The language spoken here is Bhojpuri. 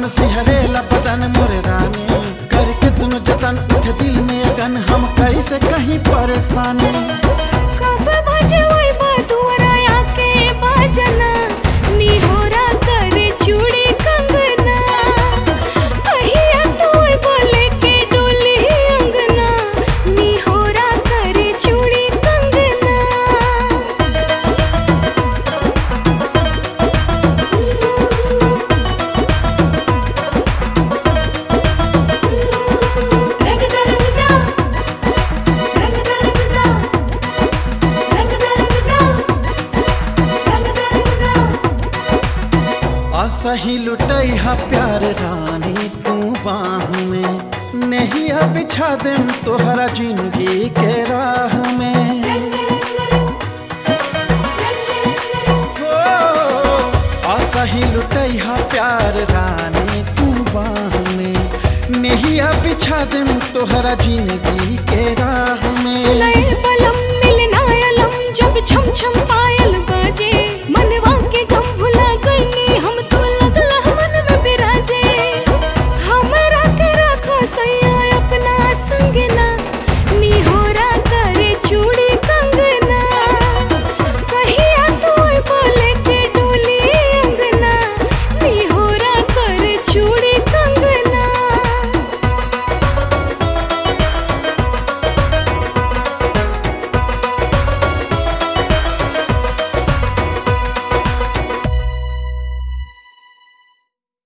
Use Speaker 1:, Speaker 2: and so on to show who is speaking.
Speaker 1: मन सिहरेला बदन मोरे रानी, करके तुम जतन उठ दिल में अगन, हम कैसे कहीं परेशानी।
Speaker 2: कब बजे वही बदुरा आके बाजना, निहोरा करे चूड़ी कंगना, कहिया तो बोले के डोली अंगना, निहोरा करे चूड़ी कंगना।
Speaker 1: सही लुटई हा प्यार रानी तू बाह में, नहीं बिछा देम तोहरा जिंदगी के राह में। सही लुटई हा प्यार रानी तू बाह में, नहीं बिछा देम तोहरा जिंदगी के राह में।
Speaker 2: सुनाए बलम मिलना अलम, जब छम छम पायल बाजे मनवा